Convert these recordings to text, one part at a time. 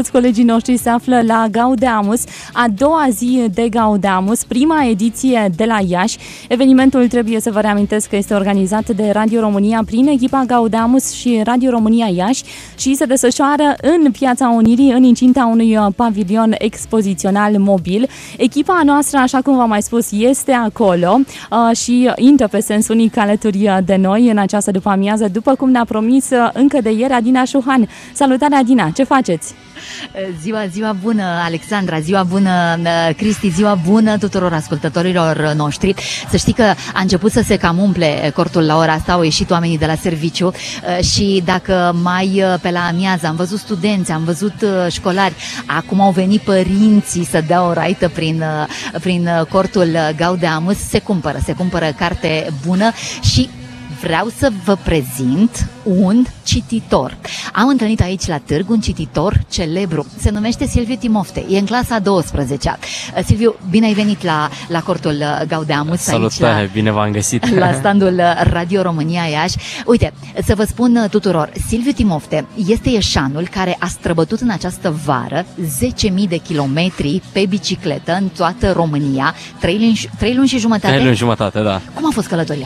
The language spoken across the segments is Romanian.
toți colegii noștri se află la Gaudeamus, a doua zi de Gaudeamus, prima ediție de la Iași. Evenimentul, trebuie să vă reamintesc că este organizat de Radio România prin echipa Gaudeamus și Radio România Iași și se desfășoară în Piața Unirii, în incinta unui pavilion expozițional mobil. Echipa noastră, așa cum v-am mai spus, este acolo și intră pe sens unic alături de noi în această după-amiază, după cum ne-a promis încă de ieri Adina Șuhan. Salutare, Adina! Ce faceți? Ziua bună, Alexandra, ziua bună, Cristi, ziua bună tuturor ascultătorilor noștri. Să știi că a început să se cam umple cortul la ora asta, au ieșit oamenii de la serviciu și dacă mai pe la amiază am văzut studenți, am văzut școlari, acum au venit părinții să dea o raită prin cortul Gaudeamus, se cumpără carte bună și vreau să vă prezint un cititor. Am întâlnit aici la târg un cititor celebru. Se numește Silviu Timofte. E în clasa 12-a. Silviu, bine ai venit la cortul Gaudeamus. Salutare, bine v-am găsit. La standul Radio România Iași. Uite, să vă spun tuturor, Silviu Timofte este ieșanul care a străbătut în această vară 10.000 de kilometri pe bicicletă în toată România. 3 luni și jumătate? 3 luni și jumătate, da. Cum a fost călătoria?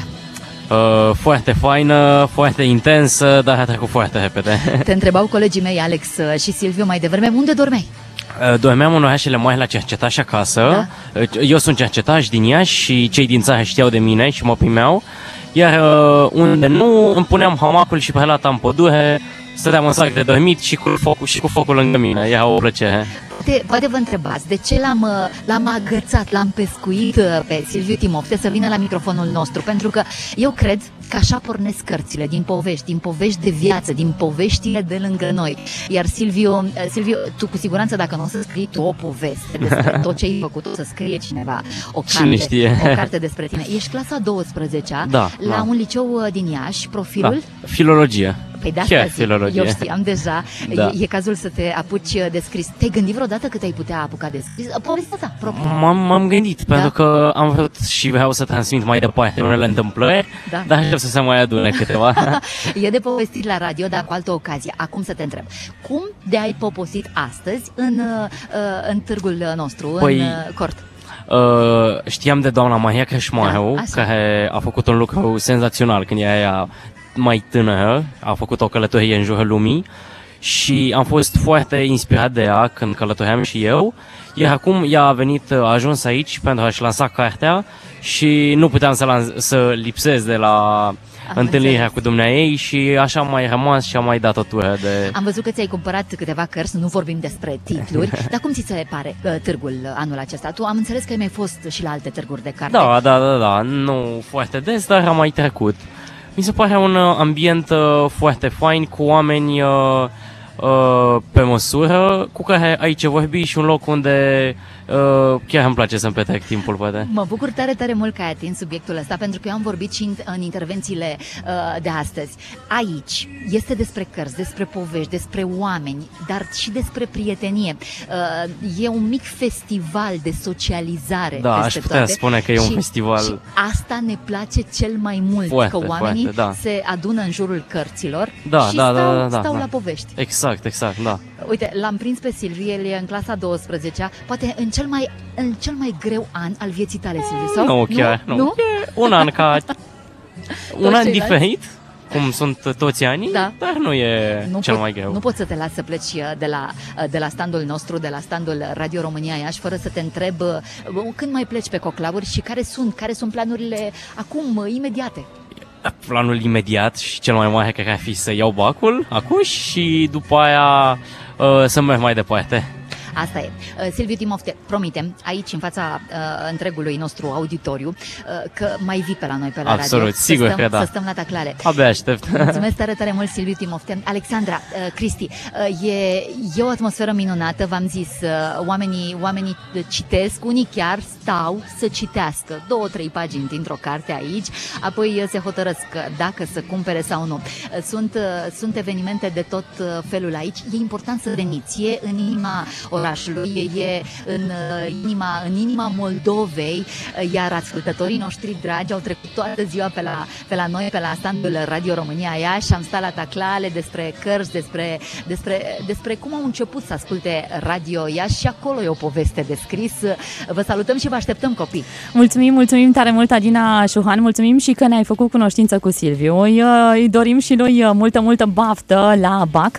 Foarte faină, foarte intensă, dar a trecut foarte repede. Te întrebau colegii mei, Alex și Silviu, mai devreme, unde dormeai? Dormeam în orașele mari la Cercetaș acasă. Da? Eu sunt cercetaș din Iași și cei din țară știau de mine și mă primeau. Iar unde nu, îmi puneam hamacul și prelata în pădure, stăteam în sac de dormit și cu focul lângă mine. Era o plăcere. Poate vă întrebați de ce l-am agățat, l-am pescuit pe Silviu Timofte să vină la microfonul nostru, pentru că eu cred că așa pornesc cărțile din povești de viață, din poveștile de lângă noi. Iar Silviu, tu cu siguranță dacă nu o să scrii tu o poveste despre tot ce ai făcut, o să scrie cineva o carte despre tine. Ești clasa 12-a la un liceu din Iași, profilul? Da. Filologie. Păi de asta eu știam deja, e cazul să te apuci de scris. Te-ai gândit vreodată că te-ai putea apuca de scris? Povestea ta proprie. M-am gândit, pentru că am vrut și vreau să transmit mai departe unele întâmplări, dar aștept să se mai adune câteva. E de povestit la radio, dar cu altă ocazie. Acum să te întreb, cum de-ai poposit astăzi în târgul nostru, în cort? Știam de doamna Maria Creșmaru, care a făcut un lucru senzațional când era mai tânără, a făcut o călătorie în jurul lumii și am fost foarte inspirat de ea când călătoream și eu, iar acum ea a ajuns aici pentru a-și lansa cartea și nu puteam să lipsesc de la întâlnirea cu dumneaei și așa am mai rămas și am mai dat o tură de... Am văzut că ți-ai cumpărat câteva cărți, nu vorbim despre titluri, dar cum ți se pare târgul anul acesta? Tu am înțeles că ai mai fost și la alte târguri de carte. Da, nu foarte des, dar am mai trecut. Mi se pare un ambient foarte fain, cu oameni pe măsură, cu care ai ce vorbi și un loc unde chiar îmi place să-mi petrec timpul, poate. Mă bucur tare, tare mult că ai atins subiectul ăsta, pentru că eu am vorbit și în intervențiile de astăzi. Aici este despre cărți, despre povești, despre oameni, dar și despre prietenie. E un mic festival de socializare. Da, aș putea spune că e un festival. Și asta ne place cel mai mult, că oamenii se adună în jurul cărților și stau la povești. Exact, da. Uite, l-am prins pe Silviu, el e în clasa 12-a, poate în cel mai greu an al vieții tale, Silviu, sau? Nu, chiar, nu. E un an un an diferit, cum sunt toți anii, dar nu e cel mai greu. Nu poți să te lași să pleci de la standul nostru, de la standul Radio România Iași, fără să te întreb când mai pleci pe coclauri și care sunt planurile acum, imediate. Planul imediat și cel mai mare cred că ar fi să iau bacul acum și după aia să merg mai departe. Asta e. Silviu Timofte, promitem aici în fața întregului nostru auditoriu că mai vii pe la noi pe la Absolut, radio. Sigur că da. Să stăm la taclare. Abia aștept. Mulțumesc tare, tare mult, Silviu Timofte. Alexandra, Cristi, e o atmosferă minunată, v-am zis, oamenii citesc, unii chiar stau să citească 2-3 pagini dintr-o carte aici, apoi se hotărăsc dacă să cumpere sau nu. Sunt evenimente de tot felul aici. E important să veniți, e în inima orașului, e în inima Moldovei, iar ascultătorii noștri dragi au trecut toată ziua pe la noi, pe la standul Radio România Iași. Am stat la taclale despre cărți, despre cum au început să asculte Radio Iași și acolo e o poveste de scris. Vă salutăm și vă așteptăm, copii! Mulțumim tare mult, Adina Șuhan, mulțumim și că ne-ai făcut cunoștință cu Silviu. Îi dorim și noi multă baftă la BAC.